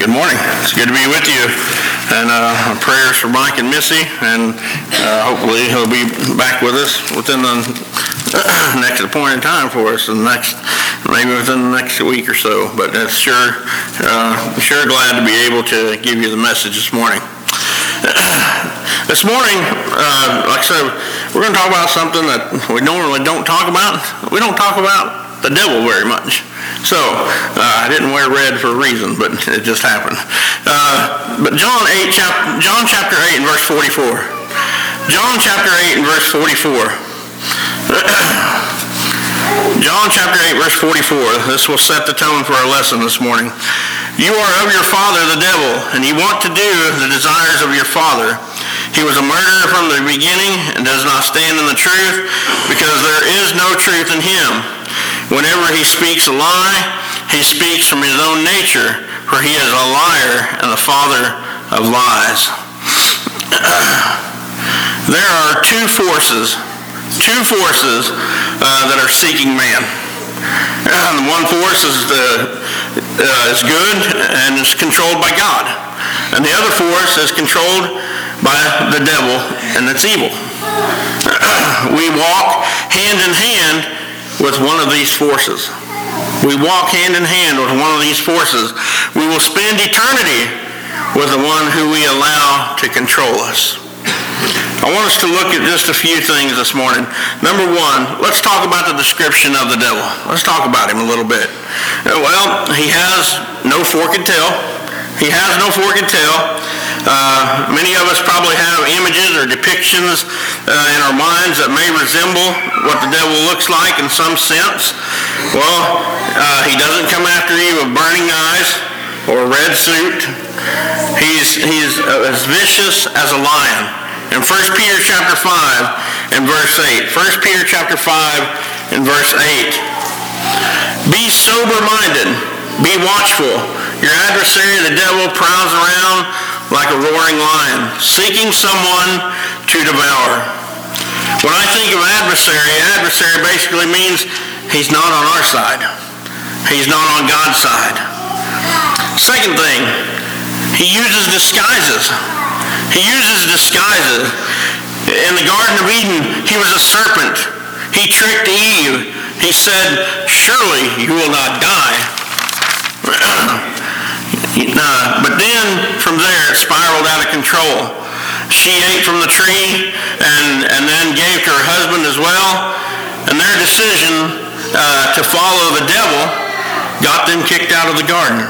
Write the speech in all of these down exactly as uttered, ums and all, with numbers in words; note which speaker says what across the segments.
Speaker 1: Good morning. It's good to be with you. And uh, prayers for Mike and Missy, and uh, hopefully he'll be back with us within the next appointed time for us, and next maybe within the next week or so. But it's sure, uh, sure glad to be able to give you the message this morning. This morning, uh, like I said, we're going to talk about something that we normally don't talk about. We don't talk about the devil very much. So, uh, I didn't wear red for a reason, but it just happened. Uh, but John eight, chap- John chapter eight and verse forty-four. John chapter eight and verse forty-four. John chapter eight, verse forty-four. This will set the tone for our lesson this morning. You are of your father, the devil, and you want to do the desires of your father. He was a murderer from the beginning and does not stand in the truth, because there is no truth in him. Whenever he speaks a lie, he speaks from his own nature, for he is a liar and the father of lies. There are two forces, two forces uh, that are seeking man. Uh, one force is, the, uh, is good and is controlled by God, and the other force is controlled by the devil, and it's evil. We walk hand in hand with one of these forces. We walk hand in hand with one of these forces. We will spend eternity with the one who we allow to control us. I want us to look at just a few things this morning. Number one, let's talk about the description of the devil. Let's talk about him a little bit. Well, he has no fork and tail. He has no fork and tail. Uh, many of us probably have images or depictions uh, in our minds that may resemble what the devil looks like in some sense. Well, uh, he doesn't come after you with burning eyes or a red suit. He's, he's as vicious as a lion. In First Peter chapter five and verse eight. First Peter chapter five and verse eight. Be sober-minded. Be watchful. Your adversary, the devil, prowls around like a roaring lion, seeking someone to devour. When I think of adversary, adversary basically means he's not on our side. He's not on God's side. Second thing, he uses disguises. He uses disguises. In the Garden of Eden, he was a serpent. He tricked Eve. He said, surely you will not die. Uh, but then from there it spiraled out of control. She ate from the tree and, and then gave to her husband as well. And their decision uh, to follow the devil got them kicked out of the garden.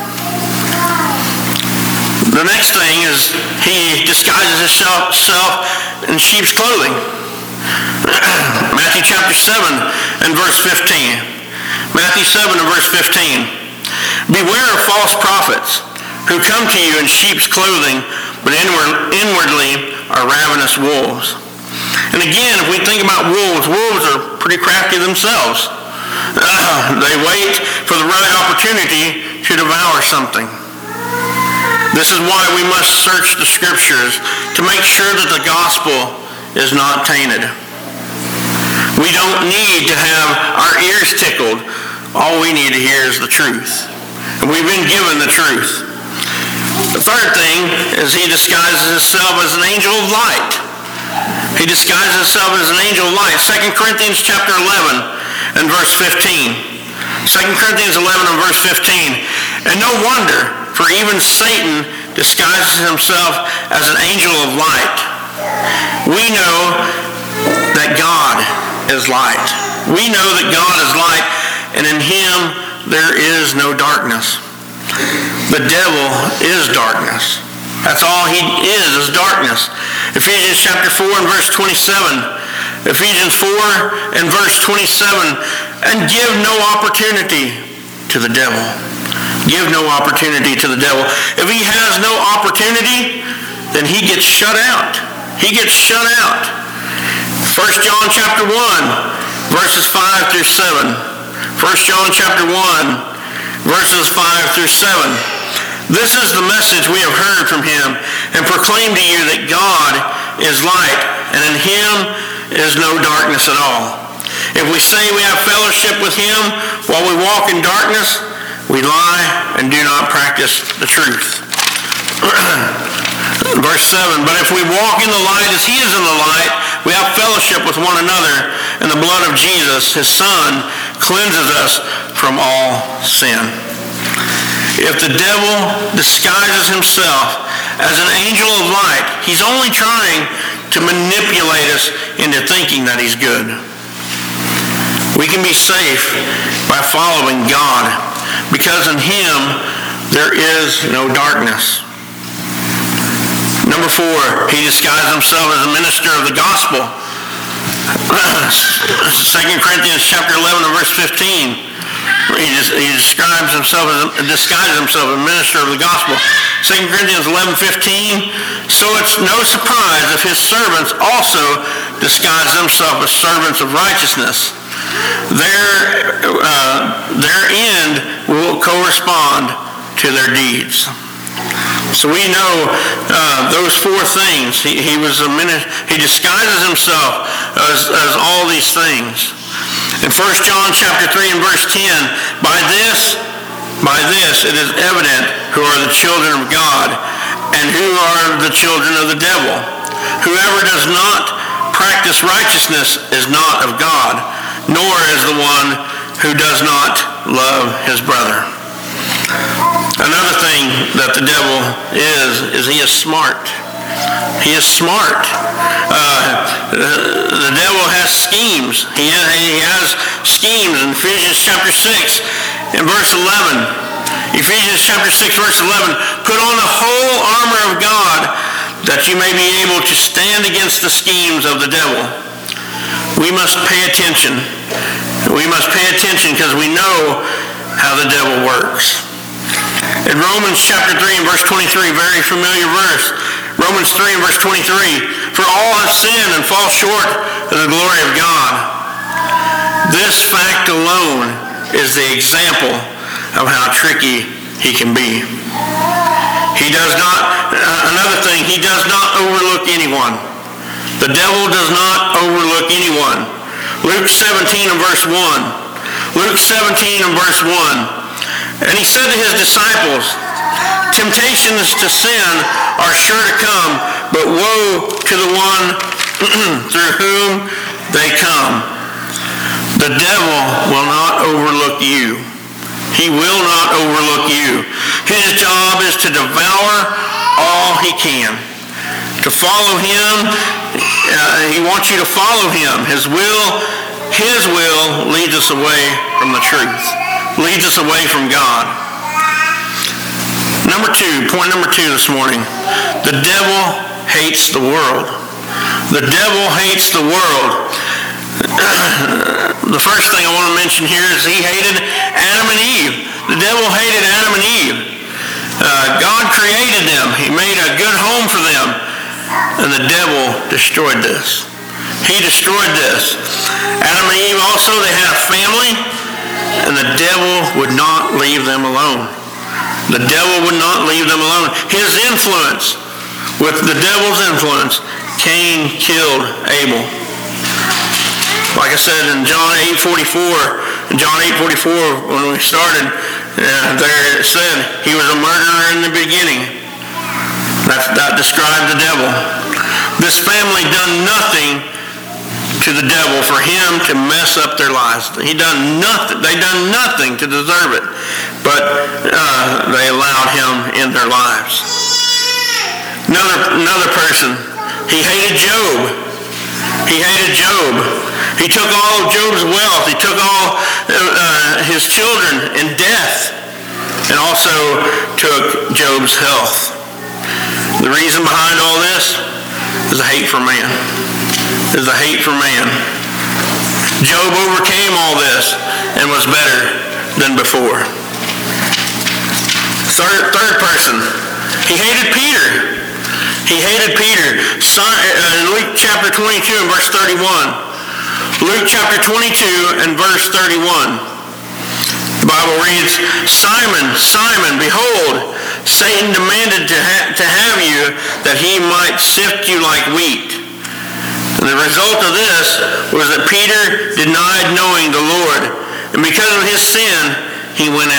Speaker 1: The next thing is he disguises himself in sheep's clothing. Matthew chapter seven and verse fifteen. Matthew seven and verse fifteen. Beware of false prophets who come to you in sheep's clothing, but inward, inwardly are ravenous wolves. And again, if we think about wolves, wolves are pretty crafty themselves. Uh, they wait for the right opportunity to devour something. This is why we must search the scriptures to make sure that the gospel is not tainted. We don't need to have our ears tickled. All we need to hear is the truth. And we've been given the truth. The third thing is he disguises himself as an angel of light. He disguises himself as an angel of light. Second Corinthians chapter eleven and verse fifteen. Second Corinthians eleven and verse fifteen. And no wonder, for even Satan disguises himself as an angel of light. We know that God is light. We know that God is light, and in him there is no darkness. The devil is darkness. That's all he is, is darkness. Ephesians chapter four and verse twenty-seven. Ephesians four and verse twenty-seven. And give no opportunity to the devil. Give no opportunity to the devil. If he has no opportunity, then he gets shut out. He gets shut out. First John chapter one, verses five through seven. First John chapter one, verses five through seven. This is the message we have heard from him and proclaim to you that God is light, and in him is no darkness at all. If we say we have fellowship with him while we walk in darkness, we lie and do not practice the truth. Verse seven, but if we walk in the light as he is in the light, we have fellowship with one another, and the blood of Jesus, his Son, cleanses us from all sin. If the devil disguises himself as an angel of light, he's only trying to manipulate us into thinking that he's good. We can be safe by following God, because in him there is no darkness. Number four, he disguised himself as a minister of the gospel. Second Corinthians chapter eleven and verse fifteen. He, just, he describes himself as a, disguises himself as a minister of the gospel. Second Corinthians eleven fifteen. So it's no surprise if his servants also disguise themselves as servants of righteousness. Their uh, their end will correspond to their deeds. So we know uh, those four things. He, he was a minute. He disguises himself as, as all these things. In First John chapter three and verse ten, by this, by this it is evident who are the children of God and who are the children of the devil. Whoever does not practice righteousness is not of God, nor is the one who does not love his brother. Another thing that the devil is, is he is smart. He is smart. Uh, the devil has schemes. He has, he has schemes in Ephesians chapter six and verse eleven. Ephesians chapter six verse eleven, put on the whole armor of God that you may be able to stand against the schemes of the devil. We must pay attention. We must pay attention because we know how the devil works. In Romans chapter three and verse twenty-three, very familiar verse. Romans three and verse twenty-three, for all have sinned and fall short of the glory of God. This fact alone is the example of how tricky he can be. He does not, uh, another thing, he does not overlook anyone. The devil does not overlook anyone. Luke seventeen and verse one. Luke seventeen and verse one. And he said to his disciples, temptations to sin are sure to come, but woe to the one through whom they come. The devil will not overlook you. He will not overlook you. His job is to devour all he can. To follow him, uh, he wants you to follow him. His will, his will leads us away from the truth. Leads us away from God. Number two, point number two this morning. The devil hates the world. The devil hates the world. The first thing I want to mention here is he hated Adam and Eve. The devil hated Adam and Eve. Uh, God created them. He made a good home for them. And the devil destroyed this. He destroyed this. Adam and Eve also, they had a family. And the devil would not leave them alone. The devil would not leave them alone. His influence, with the devil's influence, Cain killed Abel. Like I said in John eight forty-four, in John eight forty-four, when we started, uh, there it said he was a murderer in the beginning. That, that described the devil. This family done nothing to the devil for him to mess up their lives. He done nothing. They done nothing to deserve it, but uh, they allowed him in their lives. Another another person. He hated Job. He hated Job. He took all of Job's wealth. He took all uh, his children in death, and also took Job's health. The reason behind all this is a hate for man. Is a hate for man. Job overcame all this and was better than before. Third, third person, he hated Peter. He hated Peter. In Luke chapter twenty-two and verse thirty-one. Luke chapter twenty-two and verse thirty-one. The Bible reads, Simon, Simon, behold, Satan demanded to, ha- to have you that he might sift you like wheat. And the result of this was that Peter denied knowing the Lord. And because of his sin, he went out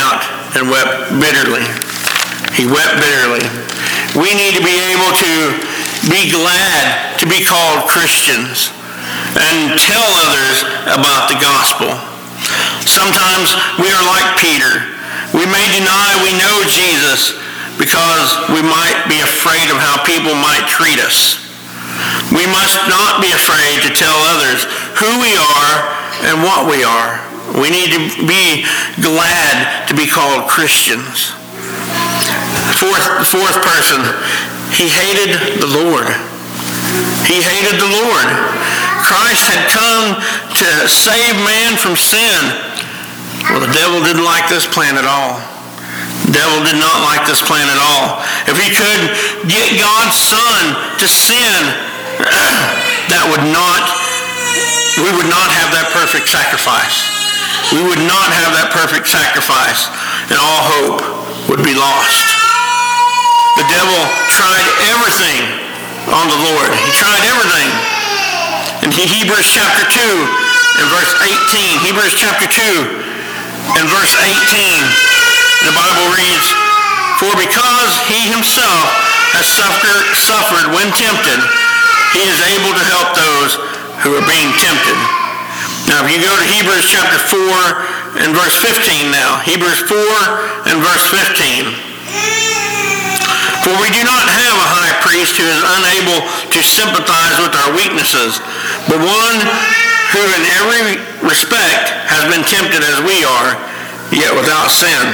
Speaker 1: and wept bitterly. He wept bitterly. We need to be able to be glad to be called Christians and tell others about the gospel. Sometimes we are like Peter. We may deny we know Jesus because we might be afraid of how people might treat us. We must not be afraid to tell others who we are and what we are. We need to be glad to be called Christians. Fourth, fourth person, he hated the Lord. He hated the Lord. Christ had come to save man from sin. Well, the devil didn't like this plan at all. The devil did not like this plan at all. If he could get God's Son to sin, that would not, we would not have that perfect sacrifice. We would not have that perfect sacrifice, and all hope would be lost. The devil tried everything on the Lord. He tried everything. In Hebrews chapter two and verse eighteen, Hebrews chapter two and verse eighteen, the Bible reads, "For because he himself has suffered, suffered when tempted, he is able to help those who are being tempted." Now, if you go to Hebrews chapter four and verse fifteen now, Hebrews four and verse fifteen. "For we do not have a high priest who is unable to sympathize with our weaknesses, but one who in every respect has been tempted as we are, yet without sin."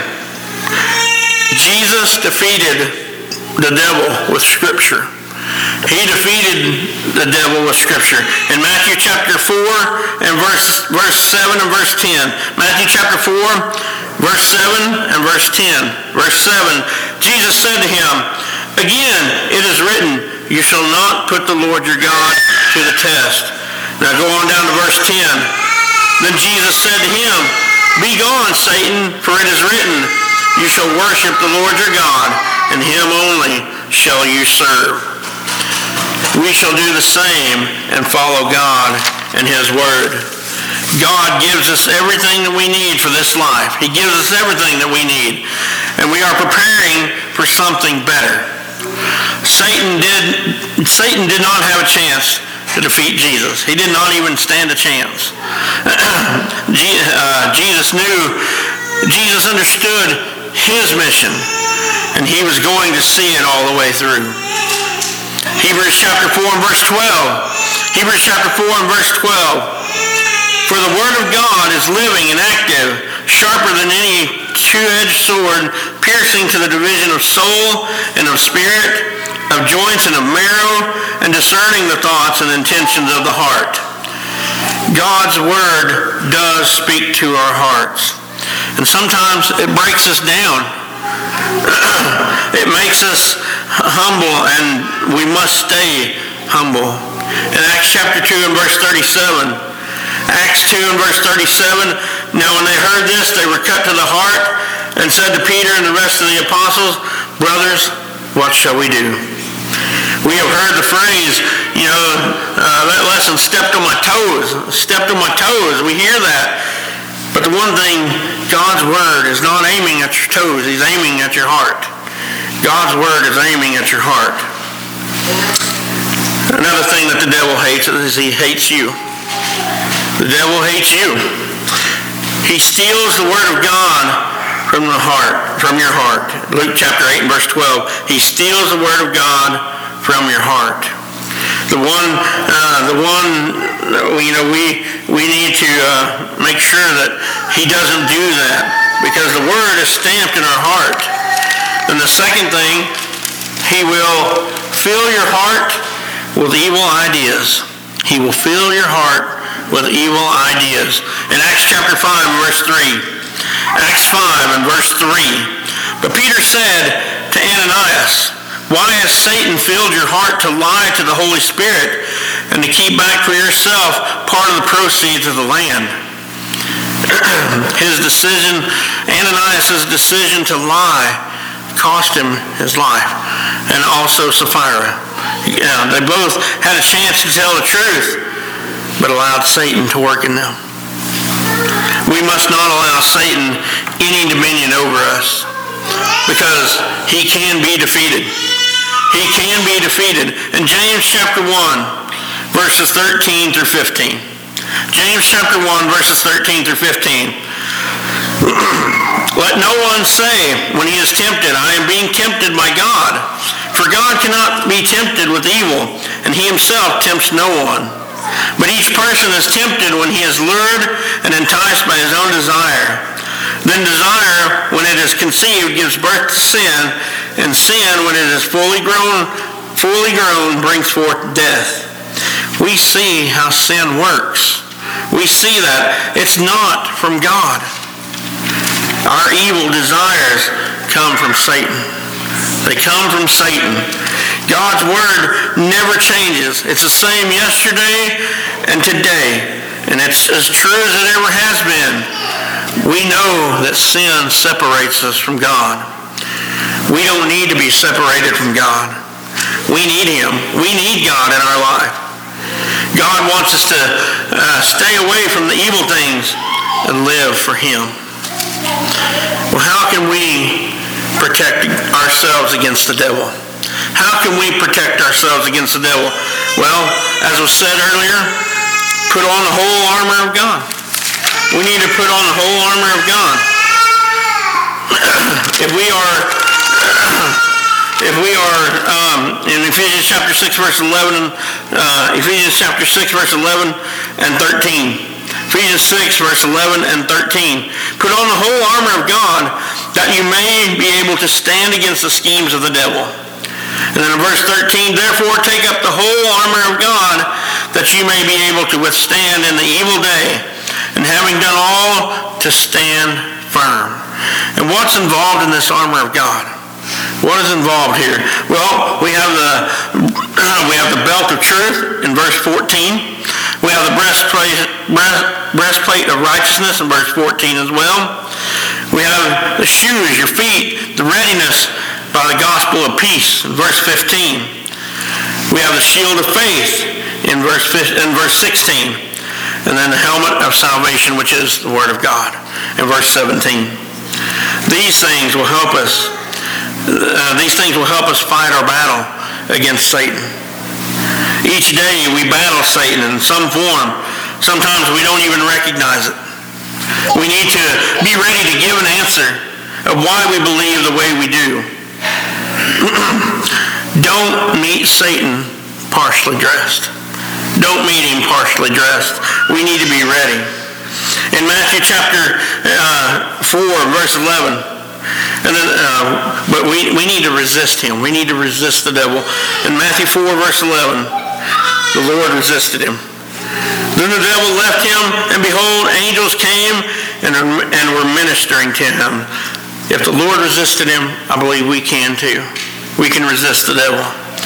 Speaker 1: Jesus defeated the devil with Scripture. He defeated the devil with Scripture. In Matthew chapter four and verse, verse seven and verse ten. Matthew chapter four, verse seven and verse ten. Verse seven, Jesus said to him, "Again, it is written, you shall not put the Lord your God to the test." Now go on down to verse ten. Then Jesus said to him, "Begone, Satan, for it is written, you shall worship the Lord your God, and him only shall you serve." We shall do the same and follow God and his word. God gives us everything that we need for this life. He gives us everything that we need. And we are preparing for something better. Satan did, Satan did not have a chance to defeat Jesus. He did not even stand a chance. Jesus knew, Jesus understood his mission, and he was going to see it all the way through. Hebrews chapter four and verse twelve. Hebrews chapter four and verse twelve. "For the word of God is living and active, sharper than any two-edged sword, piercing to the division of soul and of spirit, of joints and of marrow, and discerning the thoughts and intentions of the heart." God's word does speak to our hearts. And sometimes it breaks us down. It makes us humble, and we must stay humble. In Acts chapter two and verse thirty-seven, Acts two and verse thirty-seven, "Now when they heard this, they were cut to the heart, and said to Peter and the rest of the apostles, 'Brothers, what shall we do?'" We have heard the phrase, you know, uh, that lesson, stepped on my toes, stepped on my toes. We hear that. But the one thing, God's word is not aiming at your toes. He's aiming at your heart. God's word is aiming at your heart. Another thing that the devil hates is he hates you. The devil hates you. He steals the word of God from the heart, from your heart. Luke chapter eight and verse twelve. He steals the word of God from your heart. The one, uh, the one, you know, we we need to uh, make sure that he doesn't do that, because the word is stamped in our heart. And the second thing, he will fill your heart with evil ideas. He will fill your heart with evil ideas. In Acts chapter five and verse three, Acts five and verse three, "But Peter said to Ananias, 'Why has Satan filled your heart to lie to the Holy Spirit and to keep back for yourself part of the proceeds of the land?'" His decision, Ananias' decision to lie, cost him his life, and also Sapphira. Yeah, they both had a chance to tell the truth, but allowed Satan to work in them. We must not allow Satan any dominion over us. because he can be defeated. He can be defeated. In James chapter one, verses thirteen through fifteen. James chapter one, verses thirteen through fifteen. Let no one say when he is tempted, I am being tempted by God. For God cannot be tempted with evil, and he himself tempts no one. But each person is tempted when he is lured and enticed by his own desire. Then desire, when it is conceived, gives birth to sin, and sin, when it is fully grown, fully grown, brings forth death. We see how sin works. We see that it's not from God. Our evil desires come from Satan. They come from Satan. God's word never changes. It's the same yesterday and today, and it's as true as it ever has been. We know that sin separates us from God. We don't need to be separated from God. We need him. We need God in our life. God wants us to uh, stay away from the evil things and live for him. Well, how can we protect ourselves against the devil? How can we protect ourselves against the devil? Well, as was said earlier, put on the whole armor of God. We need to put on the whole armor of God. If we are, if we are um, in Ephesians chapter six, verse eleven, uh, Ephesians chapter six, verse eleven and thirteen. Ephesians six, verse eleven and thirteen. Put on the whole armor of God, that you may be able to stand against the schemes of the devil. And then in verse thirteen, therefore take up the whole armor of God, that you may be able to withstand in the evil day, and having done all, to stand firm. And what's involved in this armor of God? What is involved here? Well, we have the uh, we have the belt of truth in verse fourteen. We have the breastplate, breast, breastplate of righteousness in verse fourteen as well. We have the shoes, your feet, the readiness by the gospel of peace in verse fifteen. We have the shield of faith in verse in verse sixteen. And then the helmet of salvation, which is the word of God, in verse seventeen. These things will help us. Uh, these things will help us fight our battle against Satan. Each day we battle Satan in some form. Sometimes we don't even recognize it. We need to be ready to give an answer of why we believe the way we do. Don't meet Satan partially dressed. Don't meet him partially dressed. We need to be ready. In Matthew chapter uh, four, verse eleven, and then, uh, but we, we need to resist him. We need to resist the devil. In Matthew four, verse eleven, the Lord resisted him. Then the devil left him, and behold, angels came and, and were ministering to him. If the Lord resisted him, I believe we can too. We can resist the devil.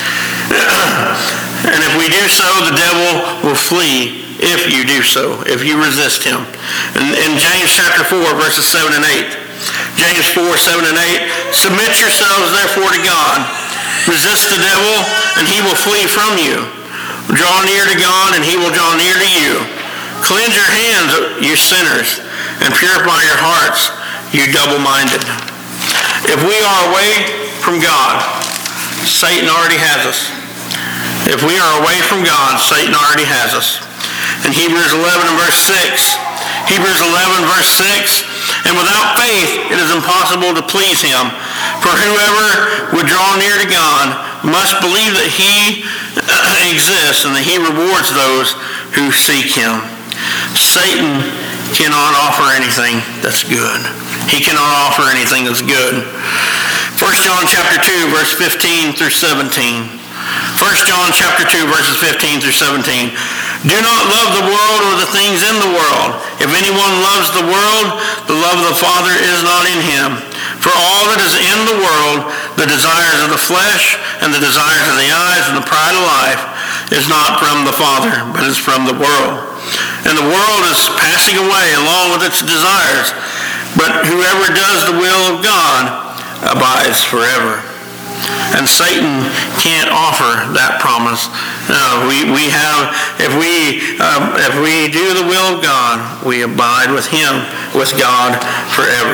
Speaker 1: And if we do so, the devil will flee if you do so, if you resist him. In, in James chapter four, verses seven and eight, James four, seven and eight, submit yourselves therefore to God. Resist the devil, and he will flee from you. Draw near to God, and he will draw near to you. Cleanse your hands, you sinners, and purify your hearts, you double-minded. If we are away from God, Satan already has us. If we are away from God, Satan already has us. In Hebrews eleven and verse six, Hebrews eleven verse six, and without faith it is impossible to please him. For whoever would draw near to God must believe that he exists and that he rewards those who seek him. Satan cannot offer anything that's good. He cannot offer anything that's good. First John chapter two, verse fifteen through seventeen. First John chapter two, verses fifteen through seventeen. Do not love the world or the things in the world. If anyone loves the world, the love of the Father is not in him. For all that is in the world, the desires of the flesh and the desires of the eyes and the pride of life, is not from the Father, but is from the world. And the world is passing away along with its desires. But whoever does the will of God abides forever. And Satan can't offer that promise. No, we, we have, if we, um, if we do the will of God, we abide with him, with God forever.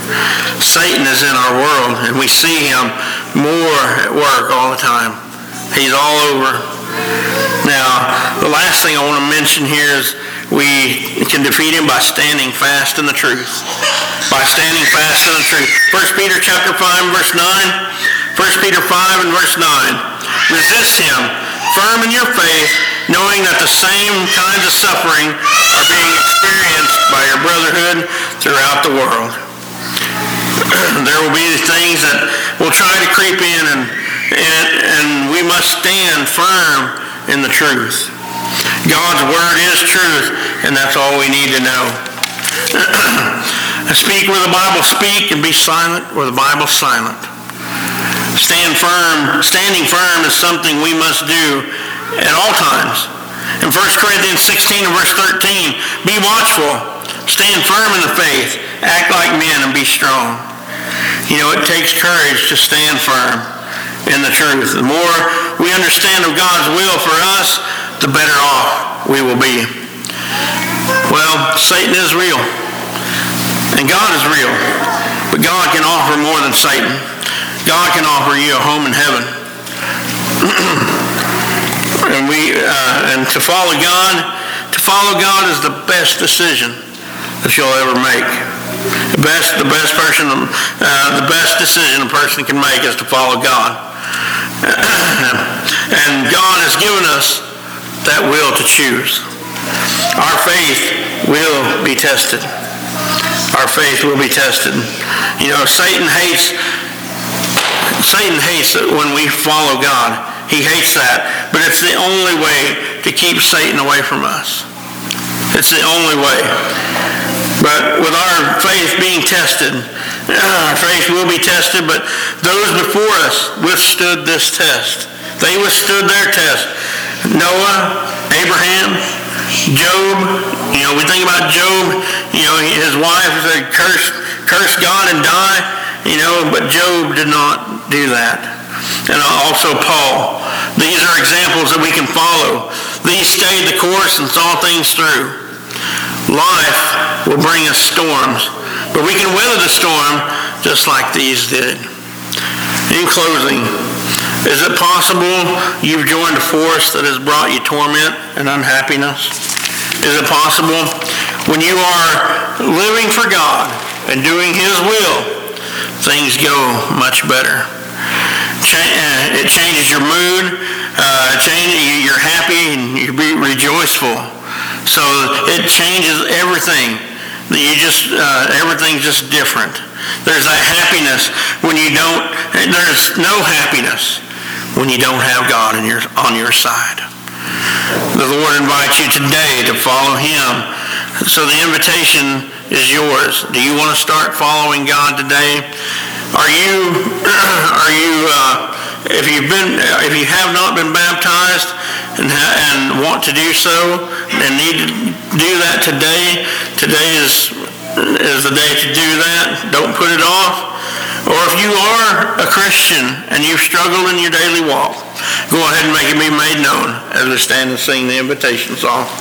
Speaker 1: Satan is in our world, and we see him more at work all the time. He's all over. Now, the last thing I want to mention here is we can defeat him by standing fast in the truth. By standing fast in the truth. First Peter chapter five, verse nine. First Peter five and verse nine. Resist him, firm in your faith, knowing that the same kinds of suffering are being experienced by your brotherhood throughout the world. There will be things that will try to creep in, and, and, and we must stand firm in the truth. God's word is truth, and that's all we need to know. Speak where the Bible speaks, and be silent where the Bible's silent. Stand firm. Standing firm is something we must do at all times. In First Corinthians sixteen and verse thirteen, be watchful, stand firm in the faith, act like men, and be strong. You know, it takes courage to stand firm in the truth. The more we understand of God's will for us, the better off we will be. Well, Satan is real, and God is real, but God can offer more than Satan. God can offer you a home in heaven. and we uh, and to follow God, to follow God is the best decision that you'll ever make. The best, the best person, uh, the best decision a person can make is to follow God. And God has given us that will to choose. Our faith will be tested. Our faith will be tested. You know, Satan hates Satan hates it when we follow God. He hates that. But it's the only way to keep Satan away from us. It's the only way. But with our faith being tested, our faith will be tested, but those before us withstood this test. They withstood their test. Noah, Abraham, Job. You know, we think about Job. You know, his wife said, curse, curse God and die. You know, but Job did not do that. And also Paul. These are examples that we can follow. These stayed the course and saw things through. Life will bring us storms, but we can weather the storm just like these did. In closing, is it possible you've joined a force that has brought you torment and unhappiness? Is it possible when you are living for God and doing his will, things go much better? It changes your mood. Uh, change, you're happy and you be rejoiceful. So it changes everything. You just uh, everything's just different. There's that happiness when you don't. There's no happiness when you don't have God in your, on your side. The Lord invites you today to follow him. So the invitation is yours. Do you want to start following God today? Are you, are you, uh, if you've been, if you have not been baptized and, and want to do so and need to do that today, today is, is the day to do that. Don't put it off. Or if you are a Christian and you've struggled in your daily walk, go ahead and make it be made known as we stand and sing the invitation song.